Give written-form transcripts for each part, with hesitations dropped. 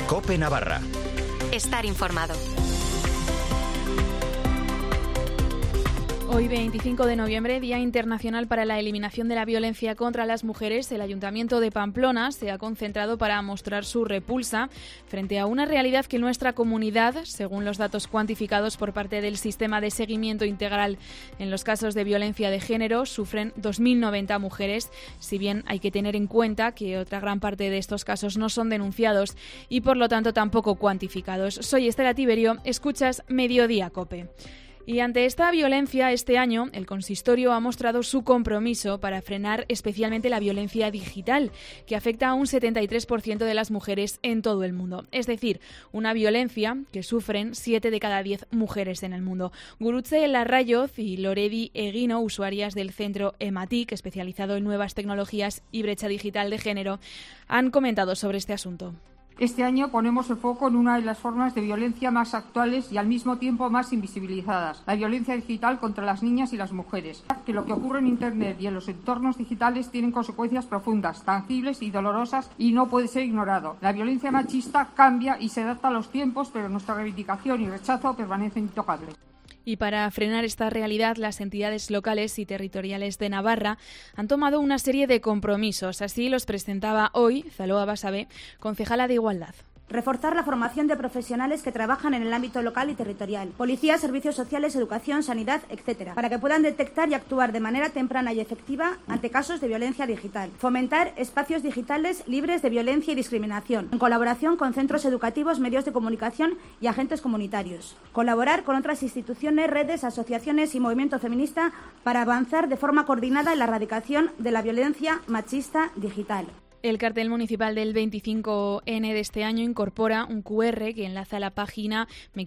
COPE Navarra. Estar informado. Hoy, 25 de noviembre, Día Internacional para la Eliminación de la Violencia contra las Mujeres, el Ayuntamiento de Pamplona se ha concentrado para mostrar su repulsa frente a una realidad que nuestra comunidad, según los datos cuantificados por parte del Sistema de Seguimiento Integral en los casos de violencia de género, sufren 2.090 mujeres, si bien hay que tener en cuenta que otra gran parte de estos casos no son denunciados y, por lo tanto, tampoco cuantificados. Soy Estela Tiberio, escuchas Mediodía COPE. Y ante esta violencia, este año, el consistorio ha mostrado su compromiso para frenar especialmente la violencia digital, que afecta a un 73% de las mujeres en todo el mundo. Es decir, una violencia que sufren 7 de cada 10 mujeres en el mundo. Gurutze Larrayoz y Loredi Eguino, usuarias del centro EMATIC, especializado en nuevas tecnologías y brecha digital de género, han comentado sobre este asunto. Este año ponemos el foco en una de las formas de violencia más actuales y al mismo tiempo más invisibilizadas, la violencia digital contra las niñas y las mujeres. Que lo que ocurre en Internet y en los entornos digitales tienen consecuencias profundas, tangibles y dolorosas y no puede ser ignorado. La violencia machista cambia y se adapta a los tiempos, pero nuestra reivindicación y rechazo permanecen intocables. Y para frenar esta realidad, las entidades locales y territoriales de Navarra han tomado una serie de compromisos. Así los presentaba hoy Zaloa Basabe, concejala de Igualdad. Reforzar la formación de profesionales que trabajan en el ámbito local y territorial, policía, servicios sociales, educación, sanidad, etc., para que puedan detectar y actuar de manera temprana y efectiva ante casos de violencia digital. Fomentar espacios digitales libres de violencia y discriminación, en colaboración con centros educativos, medios de comunicación y agentes comunitarios. Colaborar con otras instituciones, redes, asociaciones y movimiento feminista para avanzar de forma coordinada en la erradicación de la violencia machista digital. El cartel municipal del 25N de este año incorpora un QR que enlaza a la página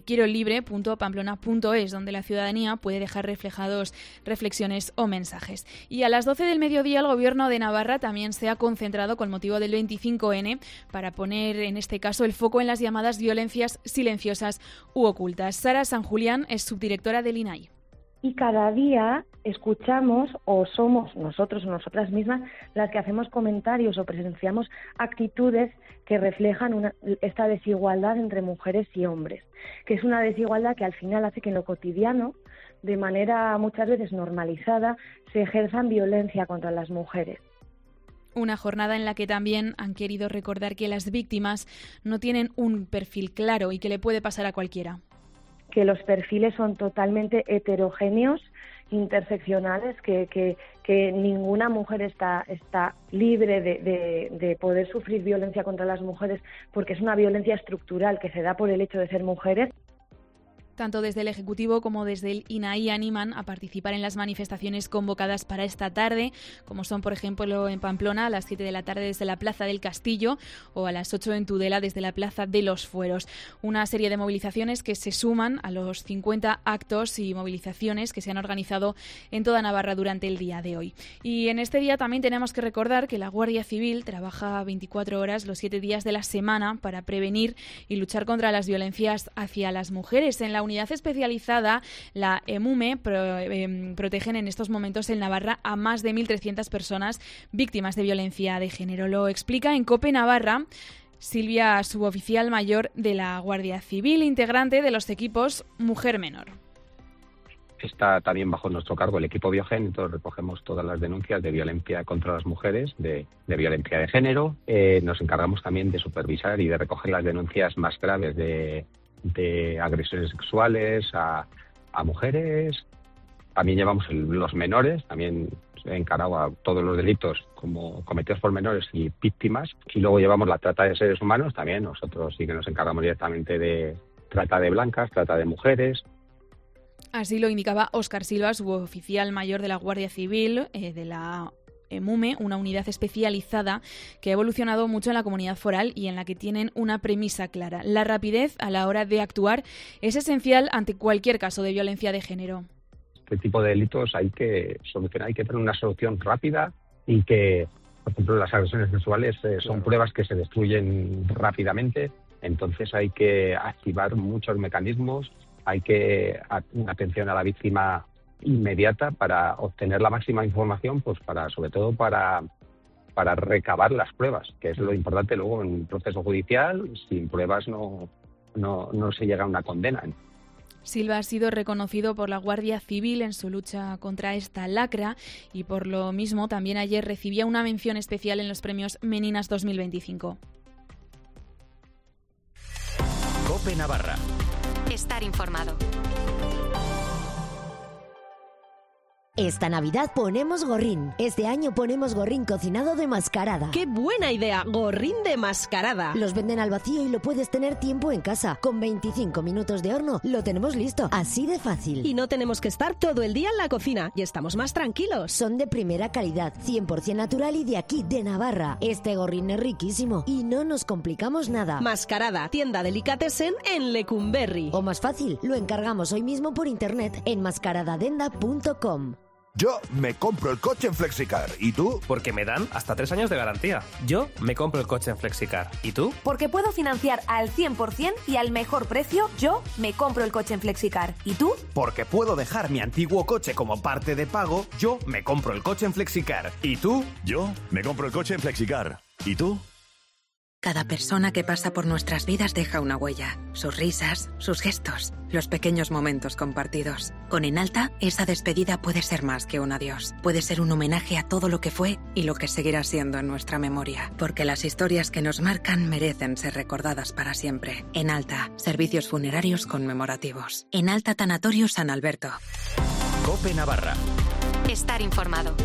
mequierolibre.pamplona.es, donde la ciudadanía puede dejar reflejados reflexiones o mensajes. Y a las 12 del mediodía el Gobierno de Navarra también se ha concentrado con motivo del 25N para poner, en este caso, el foco en las llamadas violencias silenciosas u ocultas. Sara San Julián es subdirectora del INAI. Y cada día escuchamos o somos nosotros o nosotras mismas las que hacemos comentarios o presenciamos actitudes que reflejan esta desigualdad entre mujeres y hombres, que es una desigualdad que al final hace que en lo cotidiano, de manera muchas veces normalizada, se ejerzan violencia contra las mujeres. Una jornada en la que también han querido recordar que las víctimas no tienen un perfil claro y que le puede pasar a cualquiera. Que los perfiles son totalmente heterogéneos, interseccionales, que ninguna mujer está libre de poder sufrir violencia contra las mujeres, porque es una violencia estructural que se da por el hecho de ser mujeres. Tanto desde el Ejecutivo como desde el INAI animan a participar en las manifestaciones convocadas para esta tarde, como son, por ejemplo, en Pamplona a las 7 de la tarde desde la Plaza del Castillo o a las 8 en Tudela desde la Plaza de los Fueros. Una serie de movilizaciones que se suman a los 50 actos y movilizaciones que se han organizado en toda Navarra durante el día de hoy. Y en este día también tenemos que recordar que la Guardia Civil trabaja 24 horas los 7 días de la semana para prevenir y luchar contra las violencias hacia las mujeres. En la unidad especializada, la EMUME, protegen en estos momentos en Navarra a más de 1.300 personas víctimas de violencia de género. Lo explica en COPE Navarra Silvia, suboficial mayor de la Guardia Civil, integrante de los equipos Mujer Menor. Está también bajo nuestro cargo el equipo Biogen, entonces recogemos todas las denuncias de violencia contra las mujeres, de violencia de género. Nos encargamos también de supervisar y de recoger las denuncias más graves de agresiones sexuales a mujeres. También llevamos los menores, también encargado a todos los delitos como cometidos por menores y víctimas. Y luego llevamos la trata de seres humanos, también nosotros sí que nos encargamos directamente de trata de blancas, trata de mujeres. Así lo indicaba Óscar Silva, suboficial mayor de la Guardia Civil, de la EMUME, una unidad especializada que ha evolucionado mucho en la comunidad foral y en la que tienen una premisa clara. La rapidez a la hora de actuar es esencial ante cualquier caso de violencia de género. Este tipo de delitos hay que solucionar, hay que tener una solución rápida y que, por ejemplo, las agresiones sexuales son pruebas que se destruyen rápidamente, entonces hay que activar muchos mecanismos, hay que una atención a la víctima inmediata para obtener la máxima información, pues sobre todo para para recabar las pruebas, que es lo importante luego en un proceso judicial. Sin pruebas no se llega a una condena. Silva ha sido reconocido por la Guardia Civil en su lucha contra esta lacra y por lo mismo también ayer recibía una mención especial en los premios Meninas 2025. COPE Navarra. Estar informado. Esta Navidad ponemos gorrín. Este año ponemos gorrín cocinado de mascarada. ¡Qué buena idea! Gorrín de mascarada. Los venden al vacío y lo puedes tener tiempo en casa. Con 25 minutos de horno lo tenemos listo. Así de fácil. Y no tenemos que estar todo el día en la cocina y estamos más tranquilos. Son de primera calidad, 100% natural y de aquí, de Navarra. Este gorrín es riquísimo y no nos complicamos nada. Mascarada, tienda delicatessen en Lecumberri. O más fácil, lo encargamos hoy mismo por internet en mascaradadenda.com. Yo me compro el coche en Flexicar. ¿Y tú? Porque me dan hasta 3 años de garantía. Yo me compro el coche en Flexicar. ¿Y tú? Porque puedo financiar al 100% y al mejor precio. Yo me compro el coche en Flexicar. ¿Y tú? Porque puedo dejar mi antiguo coche como parte de pago. Yo me compro el coche en Flexicar. ¿Y tú? Yo me compro el coche en Flexicar. ¿Y tú? Cada persona que pasa por nuestras vidas deja una huella. Sus risas, sus gestos, los pequeños momentos compartidos. Con Enalta, esa despedida puede ser más que un adiós. Puede ser un homenaje a todo lo que fue y lo que seguirá siendo en nuestra memoria. Porque las historias que nos marcan merecen ser recordadas para siempre. Enalta, servicios funerarios conmemorativos. Enalta Tanatorio San Alberto. COPE Navarra. Estar informado.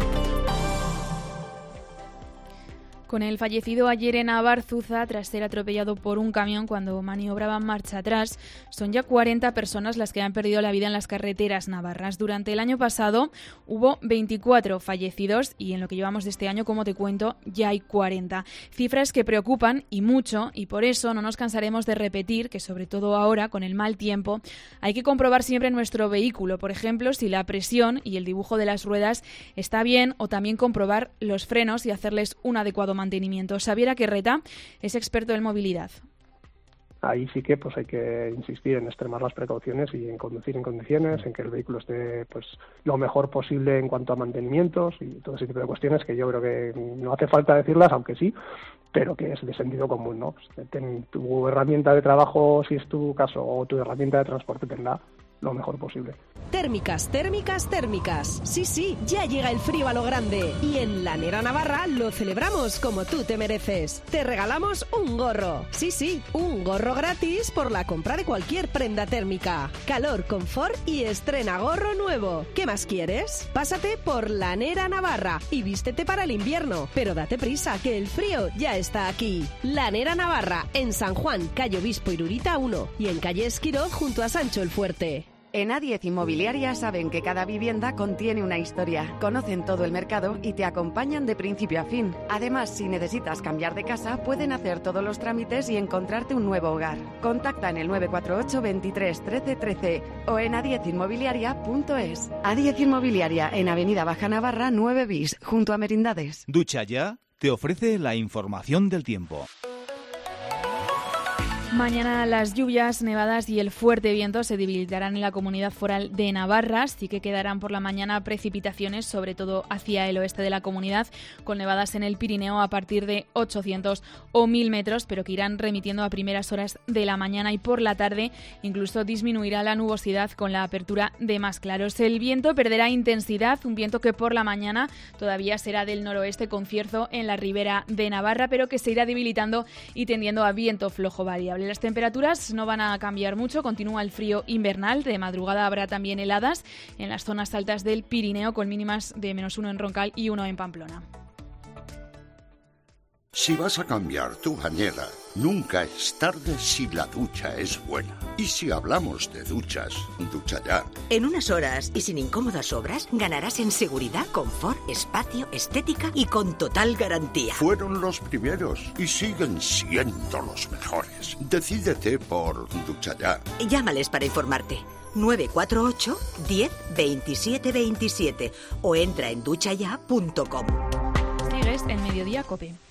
Con el fallecido ayer en Abarzuza tras ser atropellado por un camión cuando maniobraba marcha atrás, son ya 40 personas las que han perdido la vida en las carreteras navarras. Durante el año pasado hubo 24 fallecidos y en lo que llevamos de este año, como te cuento, ya hay 40. Cifras que preocupan y mucho, y por eso no nos cansaremos de repetir que, sobre todo ahora, con el mal tiempo, hay que comprobar siempre nuestro vehículo. Por ejemplo, si la presión y el dibujo de las ruedas está bien, o también comprobar los frenos y hacerles un adecuado mantenimiento. Xavier Aquerreta es experto en movilidad. Ahí sí que pues hay que insistir en extremar las precauciones y en conducir en condiciones, en que el vehículo esté pues lo mejor posible en cuanto a mantenimientos y todo ese tipo de cuestiones que yo creo que no hace falta decirlas, aunque sí, pero que es de sentido común, ¿no? Pues ten tu herramienta de trabajo, si es tu caso, o tu herramienta de transporte, tenla lo mejor posible. Térmicas, térmicas, térmicas. Sí, ya llega el frío a lo grande. Y en Lanera Navarra lo celebramos como tú te mereces. Te regalamos un gorro. Sí, un gorro gratis por la compra de cualquier prenda térmica. Calor, confort y estrena gorro nuevo. ¿Qué más quieres? Pásate por Lanera Navarra y vístete para el invierno. Pero date prisa, que el frío ya está aquí. Lanera Navarra, en San Juan, calle Obispo Irurita 1 y en calle Esquiroz junto a Sancho el Fuerte. En A10 Inmobiliaria saben que cada vivienda contiene una historia, conocen todo el mercado y te acompañan de principio a fin. Además, si necesitas cambiar de casa, pueden hacer todos los trámites y encontrarte un nuevo hogar. Contacta en el 948 23 13 13 o en a10inmobiliaria.es. A10 Inmobiliaria, en Avenida Baja Navarra 9 bis, junto a Merindades. Ducha Ya te ofrece la información del tiempo. Mañana las lluvias, nevadas y el fuerte viento se debilitarán en la Comunidad Foral de Navarra. Sí que quedarán por la mañana precipitaciones, sobre todo hacia el oeste de la comunidad, con nevadas en el Pirineo a partir de 800 o 1000 metros, pero que irán remitiendo a primeras horas de la mañana, y por la tarde incluso disminuirá la nubosidad con la apertura de más claros. El viento perderá intensidad, un viento que por la mañana todavía será del noroeste con cierzo en la ribera de Navarra, pero que se irá debilitando y tendiendo a viento flojo variable. Las temperaturas no van a cambiar mucho, continúa el frío invernal, de madrugada habrá también heladas en las zonas altas del Pirineo, con mínimas de -1 en Roncal y 1 en Pamplona. Si vas a cambiar tu bañera, nunca es tarde si la ducha es buena. Y si hablamos de duchas, Ducha Ya. En unas horas y sin incómodas obras, ganarás en seguridad, confort, espacio, estética y con total garantía. Fueron los primeros y siguen siendo los mejores. Decídete por Ducha Ya. Llámales para informarte. 948 10 27 27 o entra en duchaya.com. Sigues en Mediodía COPE.